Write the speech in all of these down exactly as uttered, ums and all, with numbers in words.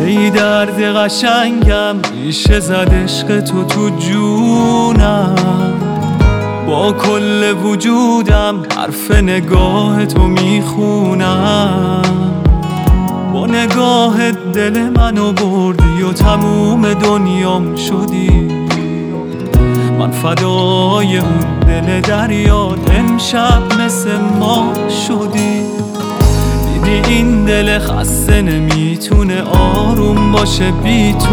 ای درد قشنگم ریشه زد عشق تو تو جونم، با کل وجودم حرف نگاه تو میخونم. با نگاه دل منو بردی و تموم دنیام شدی، من فدای اون دل دریات امشب مثل ما شدی. دیدی این دل خسته نمیتونه آروم باشه بی تو،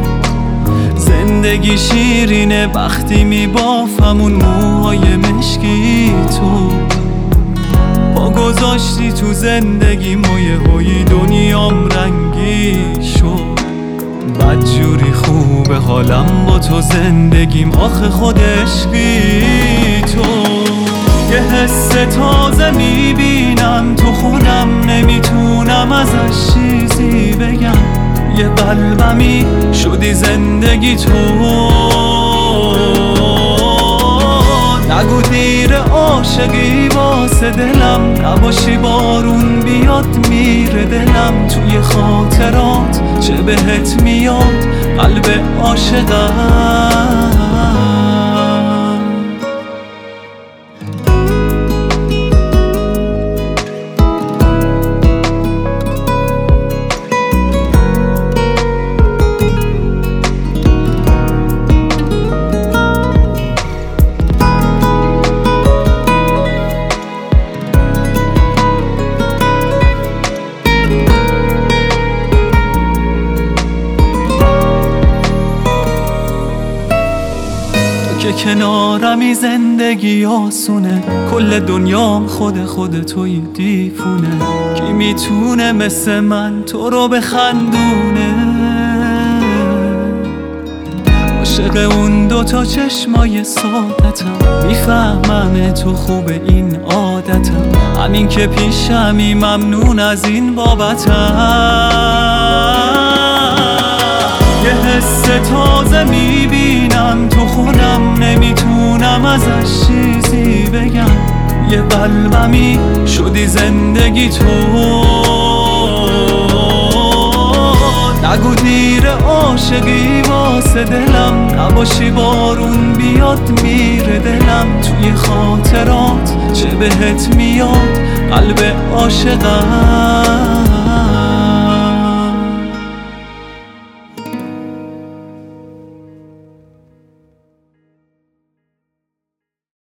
زندگی شیرینه وقتی میبافمون موهای مشکی تو. پا گذاشتی تو زندگی مویه هوی دنیام رنگی شد، بدجوری خوبه حالم با تو زندگیم آخه خود عشقی تو. یه حس تازه میبینم تو خودم نمیتونم ازش چیزی بگم، یه قلبمی شدی زندگی تو. نگو دیر عاشقی واسه دلم، نباشی بارون بیاد میره دلم. توی خاطرات چه بهت میاد قلب عاشقم. که کنارمی زندگی آسونه، کل دنیام خود خود توی دیفونه. کی میتونه مثل من تو رو بخندونه؟ عاشق اون دوتا چشمای سادتم، میفهمم تو خوب این عادتم. همین که پیشمی ممنون از این بابتم. یه حس تازه میبینم تو خودم نمیتونم ازش چیزی بگم، یه قلبمی شدی زندگی تو. نگو دیر عاشقی واسه دلم، نباشی بارون بیاد میره دلم. توی خاطرات چه بهت میاد قلب عاشقم.